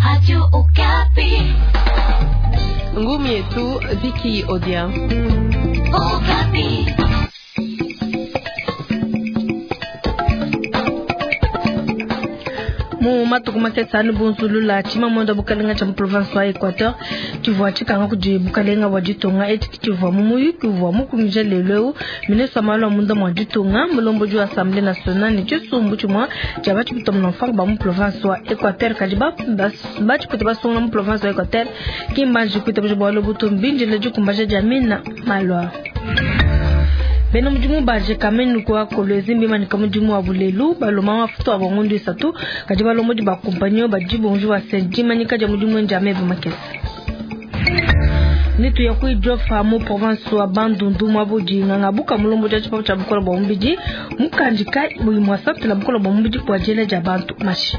Radio Okapi. Ngumi yetu Vicky Odia. Okapi. Mu matukuma kesani bunzulu la chima monda bukalenga cha province wa Equateur tivwa chikanga kudi bukalenga wa Jitonga eti tivwa mumuyu kivwa mukumije lelo ministre malo munda mwa Jitonga mulombo ju assemblée nationale ni chisumbu chumwa jabati bitomno fang ba mu province wa Equateur kadiba bati kutiba songa mu province wa Equateur kimbanji kutiba bolo butumbinje leju kumbaje jamina malwa beno mudimu baje kamenu kwa kolezi mbima ni kamudimu wa bulelu baloma mafuto abongondo isatu kadiba lomo di ba kompanyo bajibu onju wa sendima ni kaja mudimu njame bumakesi nitu ya kuidrofa mu province wa Bandundu mwabuji ngabuka mulombo ja chipa cha bukola bombiji mukanjika mwasatu la bukola bombiji kwa jela ja bantu mashi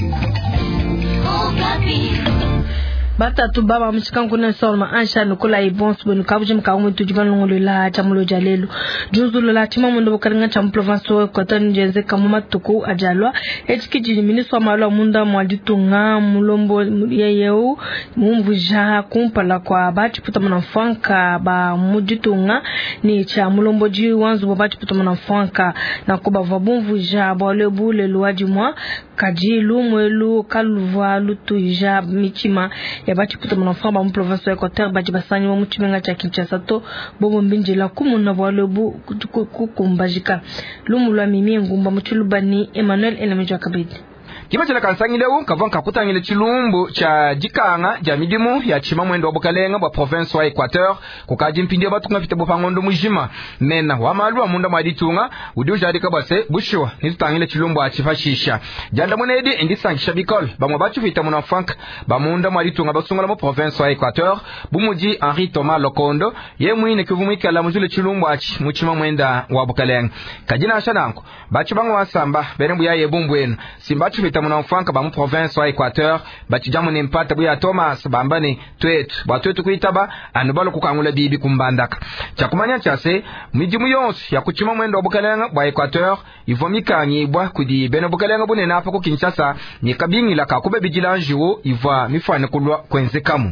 bata tu baba mchikangu na solma ansha nukula ibons bonu kabuji mkaungu tujiban ngolo la chamulo jalelu junzulo la chima mundo bukaringa cham province wa Equateur njenze kamuma tuku ajalwa etiki ministre malo munda mwaditunga mulombo yeyeu mumvuja kumpala kwa bati putamana fanka ba muditunga ni cha mulombo ji wanzu bati putamana fanka na kuba vabumvuja bole bule luaji mwa kajilu mwelu kaluvwa lutuija michima ya bati putamana famba mu province wa Equateur baji basani wa muchimenga cha Kinshasa to bobo mbinjela kumuna bole bu kukumbajika lumulwa mimi ngumba muchulubani Emmanuel Elemejo Kabedi kima chela kansangile kavanka kutangile chilumbu cha jikanga ja midimu ya chima mwendo bukalenga bwa province wa Equateur kukaji mpindi batunga fite bopangondo mujima mena wa malwa munda maditunga udi ujadika base bushwa nitutangile chilumbu achifashisha janda mwenedi indisangisha bikol bamwe bachu fite muna frank bamunda maditunga basungala mu province wa Equateur bumuji Henri Thomas Lokondo ye mwine kivumika la mujule chilumbu achi muchima mwenda wa bukalenga kajina ashananko bachu bango wasamba benembu ya yebumbwenu simbachu fite muna mfanka ba mu province wa Equateur bachijamu ni mpata buya Thomas bambani twetu kuitaba anubalo kukangula bibi kumbandaka chakumanya chase mijimu yonse ya kuchima mwendo bukalenga bwa Equateur ivomika nyibwa kudi beno bukalenga bunene apa ku Kinshasa ni kabingi la kakube bijilanjiwo iva mifane kulwa kwenzekamu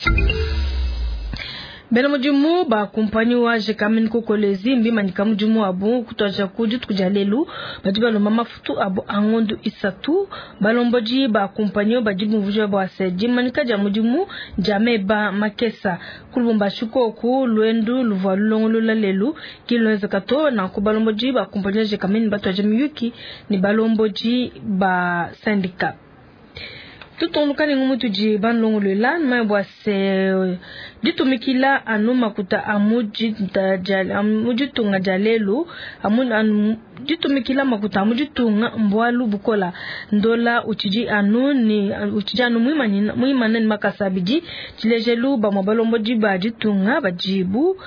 bena mujimu ba kompanyo wa jekamin ko kolezi mbima ni kamujimu abu kutoja kuju tukujalelu bajiba lo mama futu abu angondo isatu balomboji ba kompanyo bajibu vujwa ba seji manika ja mujimu jame ba makesa kulumba shuko ku lwendu luvalulongolo lalelu kilonza kato na ku balomboji ba kompanyo jekamin bato jamiyuki ni balomboji ba syndicat tuton lukani ngumutu ji ban longolo la mabwa se ditumikila anu makuta amujitunga jalelu ditumikila makuta amujitunga mbwalu bukola ndola uchiji anu muimana ni makasabiji chilejelu ba mabalombo ji bajitunga bajibu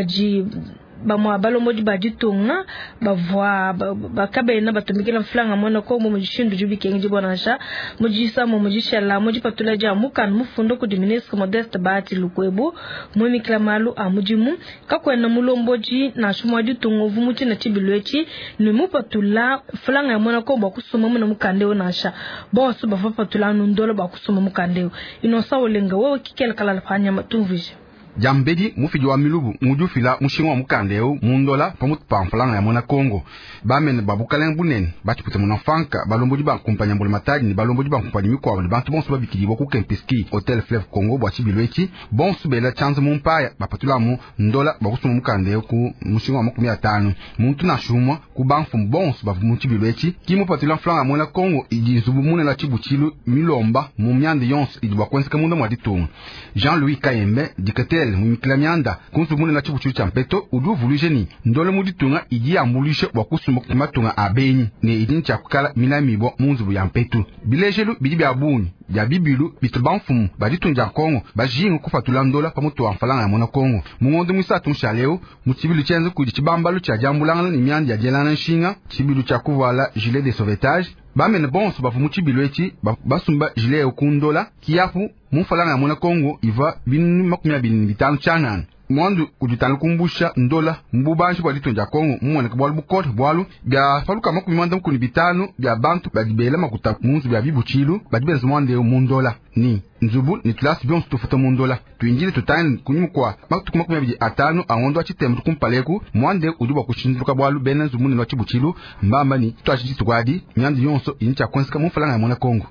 bamwa balomodi bajitunga bavwa bakabena batumikila flanga mona ko mu jishindu jubike ngi bonasha mujisa mu mujishala mujipatula ja mukan mufundo ku ministre Modeste Bati Lukwebo mwimikila malu amujimu kakwena mulomboji na shumwa jitunga vumuchi na chibilwechi ni mupatula flanga mona ko bakusuma mu mukandeo nasha bosu bafapatula nundolo bakusuma mukandeo inosa olenga wewe kikela kala fanya matumvije jambedi mufiji wa milubu mujufila mushingwa mukandeo mundola pamutu pamfalanga ya mona Kongo bamen babukalenga bunen batipute mona fanka balomboji ba kompanya mbole matadi ni balomboji ba kompanya mikwa ni bantu bonso babikili boku Kempiski Hotel Fleuve Congo bwa chibilwechi bonso bela chance mumpaya bapatula mu ndola bakusuma mukandeo ku mushingwa makumi atano muntu na shumwa ku banfu bonso bavu chibilwechi kimo patula flanga mona Kongo ijizubu muna la chibuchilu milomba mu myande yonse idwa kwenseka munda mwaditunga Jean-Louis Kayembe dikete mwimiklamianda kunsu mune na chibuchu champeto udu vulujeni ndole muditunga iji ambulishe wakusuma matunga abenyi ne idin chakukala minamibo munzubu ya mpetu bilejelu bidi biabuni ya bibilu bitubanfumu baditunja Kongo bajingu kufatula ndola pamutu wa mfalanga ya mona Kongo mungondo mwisatu mshaleo mutibilu chenzu kudi chibambalu cha jambulanga ni miandi ya jelana nshinga chibilu cha kuvala gilet de sauvetage bamene bonso bafu muchibilwechi basumba gilet okundola kiafu mufalanga ya mona Kongo iva binu makumya bin bitanu chanan mwandu kujitana kumbusha ndola mbubanshi bwa litonja Kongo mwana kabwalu bukot bwalu bya faluka makumi mwanda mkuni bitanu bya bantu badibela makuta munzu bya bibuchilu badibenza mwande mundola ni nzubu ni tulasi bionsu tufuta mundola tuinjile tutani kunyumukwa makutu makumi abiji atanu awondo achitembu tukumpaleku mwande uduba kushinduka bwalu bena nzumuni lwa chibuchilu mbamba ni tuachichi tukwadi myandu yonso incha kwensika mufalanga ya mwana Kongo.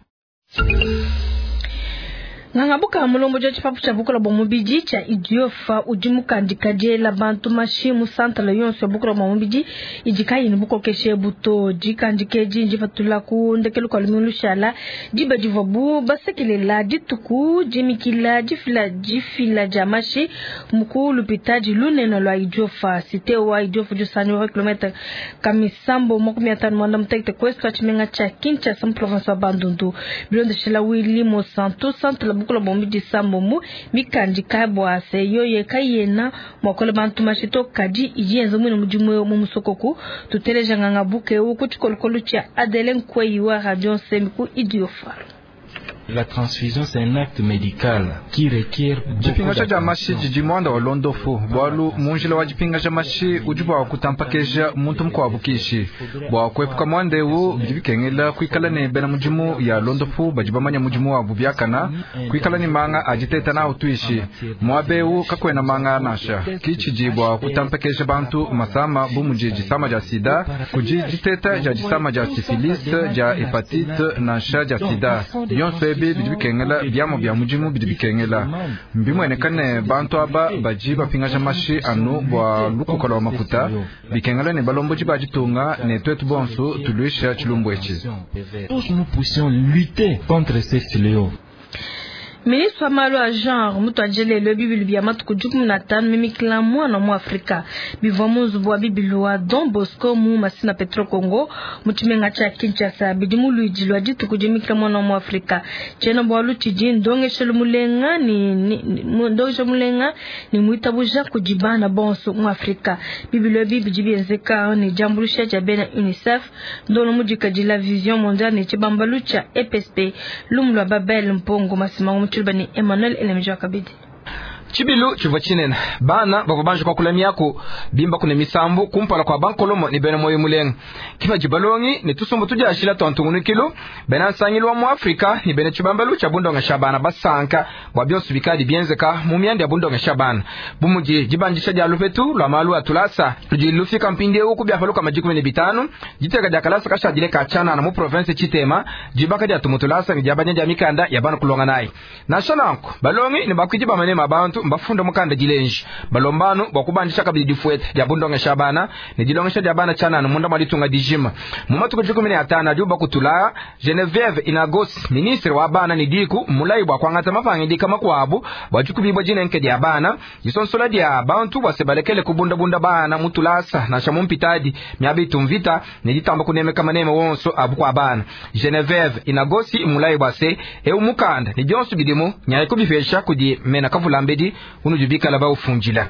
Ngangabuka mulombo ja chipapu cha bukula bomubiji cha idiofa ujimuka ndikaje la bantu mashimu santa la yonso bukula bomubiji ijikai ni buko keshe buto jika ndikeji njifatula ku ndekelu kwa lumilu shala jiba jivabu basekile la jituku jimikila jifila jamashi muku lupitaji luneno la idiofa site wa idiofa jusani wa kilometer kamisambo mokumi atanu mwanda mtekte kwesta chimenga cha kincha sam province wa Bandundu bilonde shela wili mo santo santa la bukula bombi di sambomu mikandi kabwa se yoye kayena mokole bantu mashito kaji ijenzo mwino mujumwe mu musokoku tuteleja nganga buke uku chikolokolu cha Adelen Kweyiwa radio semiku idiofa. La transfusion c'est un acte médical qui requiert jipinga cha jamashi jijimwanda wa londofu bwalu munjila wa jipinga jamashi ujuba wa kutampakeja muntu mko wabukishi bwa kwepuka mwande wu bikengela kwikala ne bena mujimu ya londofu bajibamanya mujimu wa bubyakana kwikala ni manga ajiteta na utuishi mwabe wu kakwena manga nasha kichijibwa kutampakeja bantu masama bumujiji sama ja sida kujiteta ja jisama ja syphilis ja hepatite nasha ja sida yonse bidibikengela byamo bya mujimu bidibikengela mbimwene kane bantu aba bajiba pingasha mashi anu bwa lukukola wa makuta bikengela ne balombo jibajitunga ne twetu bonso tuluisha chilumbu echi. Tous nous puissions lutter contre ces fléaux. Ministre Amalo a genre mutu ajele le bibilu bya matuku jukumu na tanu mimikila mwana mu Afrika bivamu zubwa bibilu wa Don Bosco mu masina Petro Congo mutimenga cha Kinshasa bidimu luijilo ajitu kujimikila mwana mu Afrika chena bwalu chiji ndonge shelu mulenga ni muitabuja kujibana bonso mu Afrika bibilu bibijibi enzeka ni jambulusha jabena UNICEF ndono mujika jila vision mondiale ni chibambalu cha EPSP lumulwa Babel Mpongo masima Chulbani Emmanuel Elemjo Kabidi chibilu chuva chinena bana bakubanje kwa kulamiako bimba kune misambu kumpala kwa bankolomo ni bena moyo muleng kifa jibalongi ni tusombo tujashila tontungu kilo bena sangilwa mu Afrika ni bena chubambalu cha bundonga shabana basanka bwabyosu bikadi bienzeka mu myandi ya bundonga shabana bumuji jibanjisha jalupetu lwa malu atulasa jilufika mpinde uku byafalu kama jikume ni bitanu jitega jakalasa kasha jile kachana na mu province chitema jibaka ja tumutulasa njabanya jamikanda yabana kulonga nai nashananko balongi ni bakujiba manema abantu mbafunda mukanda jilenji balombano bakubandisha kabidi difuete ya bundonga shabana ni jilongesha jabana chana munda malitunga dijima mumatuko 15 juba kutula Genevieve Inagos ministre wa bana ni diku mulai bwa kwangata mafangi dikama kwabu bajukubibo jinenke dia bana yisonsola dia bantu basebalekele kubunda bana mutulasa na shamumpitadi myabitu mvita ni ditamba kuneme kama neme wonso abukwa bana Genevieve Inagosi mulai bwase umukanda ni jonsu bidimu nyaye kubifesha kudi mena kavulambedi unujubika laba ufunjila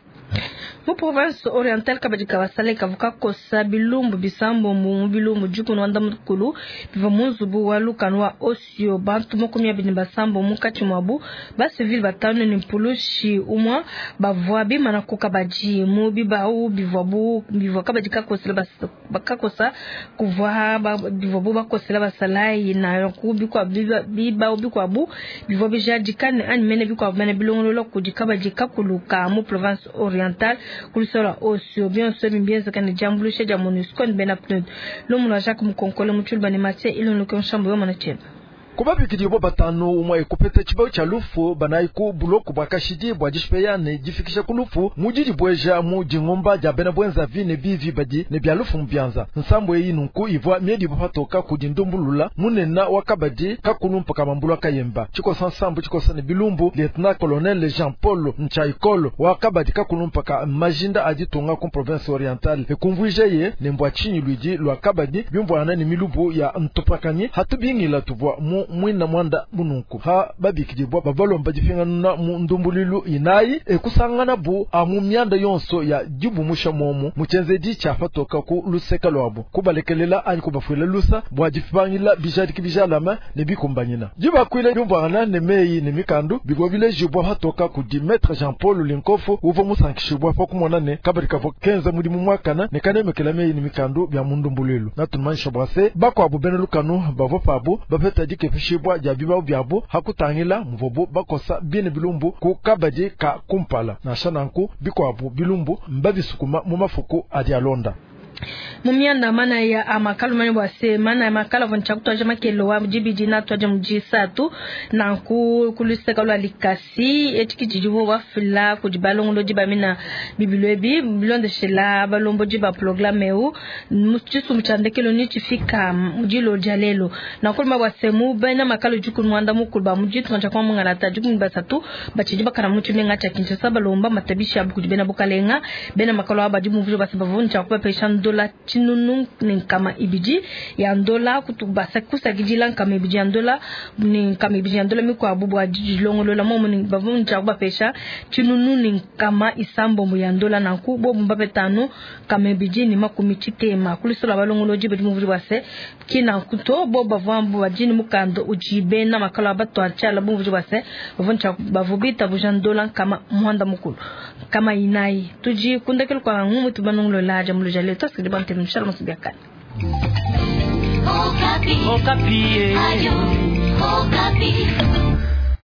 mu province orientale kabadika wasale kavuka kosa bilumbu bisambo mu bilumbu juku no ndam kulu biva munzubu walukanwa osio bantu mokomya binimba sambo mukati mwabu ba civil batano ni pulushi umwa bavwa bimana kukabaji mu bibau bivwabu bivwa kabadika kosa bakakosa kuvwa bivwabu bakosela basalai na kubikwa bibau bikwabu bivwa bijadikane animene bikwa mane bilongolo kujikabajika kuluka mu province orientale kulisora osio bien so mbienza kana jambulusha ja MONUSCO bena pnud lomu Jacques Mukonkole mutulbani Mathieu ilonu ko nshambo yo manacheba kuba bikidibo batano umwa ekupete chibao cha lufu banaiku buloku bwakashidi bwajishpeyane jifikisha kulufu mujiri bweja muji ngomba ja bena bwenza vine bivi baji ne byalufu mbyanza nsambo yinunku ivwa miedi bapatoka kudindumbulula munena wakabadi kakulumpa kamambulwa kayemba chiko sansambo chiko sane bilumbu lieutenant colonel Jean Paul Nchaikolo wakabadi kakulumpa ka majinda ajitunga ku province orientale ekumvujeye nembwa chini luiji lwa kabadi byumbwana ni milubu ya ntopakani hatubingila tuvwa mu mwina mwanda mununku ha babikijibwa babalomba jifinga na ndumbulilu inayi kusangana bu amu myanda yonso ya jibu musha momu muchenze di chafatoka ku luseka lwabo kubalekelela ani kubafuela lusa bwajifibangila bijadi kibijalama ne bikumbanyina jiba kwile yumbana ne meyi ne mikandu bigobile jibwa hatoka ku di maître Jean-Paul Linkofu uvo musankishibwa fa kumona ne kabarika vo 15 muri mu mwakana ne kanemekela meyi ne mikandu bya mundumbulelu natumanisha bwase bako abu benelukanu bavo pabu bafeta dike fishibwa ja biba byabo hakutangila mvobo bakosa bine bilumbu ku kabaje ka kumpala na shananku biko abu bilumbu mbabisukuma mu mafuku adi alonda mumianda mana ya amakalu mani bwase mana ya makala voncha kutoja makelo wa mjibiji na toja mjisatu na kuluseka lwa likasi etikijijibo wa fila kujibalongo jiba mina bibilwebi bilonde shela balombo jiba programeu mchisu mchandekelo ni chifika mjilo jalelo na kulma bwase mu bena makalu jukun mwanda mukulba mjitu ncha kwa mungalata jukun basatu bachijiba kana mutu nenga cha kinshasa balomba matabisha kujibena bukalenga bena makalo abajibu mvujo basi bavuncha kwa peshan dola chinunu ninkama ibiji ya ndola kutubasa kusagijila kama ibiji ya ndola ninkama ibiji ya ndola mikwa abubu ajilongo lola momo ni bavuncha kuba pesha chinunu ninkama isambo mu ya ndola na kubo mbabe tano kama ibiji ni makumi chitema kulisola balongo loji beti muvuri base kina kuto bo bavambu wajini mukando ujibe na makala abato achala muvuri base bavuncha bavubita bujandola kama muhanda mukulu kama inai tuji kundakelo kwa ngumu tubanongo laja mulujale toski dibante mshalo msibiakani Okapi. Okapi. Ayo, Okapi.